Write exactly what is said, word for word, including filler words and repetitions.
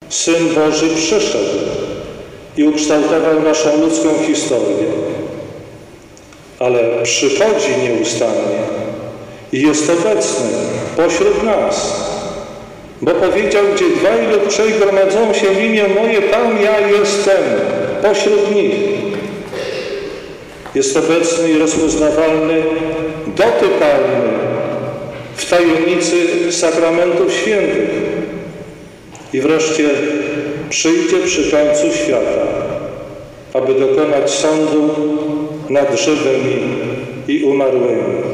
Syn Boży przyszedł i ukształtował naszą ludzką historię, ale przychodzi nieustannie i jest obecny pośród nas, bo powiedział, gdzie dwaj lub trzej gromadzą się w imię moje, tam ja jestem pośród nich. Jest obecny i rozpoznawalny, dotykalny w tajemnicy sakramentów świętych. I wreszcie przyjdzie przy końcu świata, aby dokonać sądu nad żywymi i umarłymi.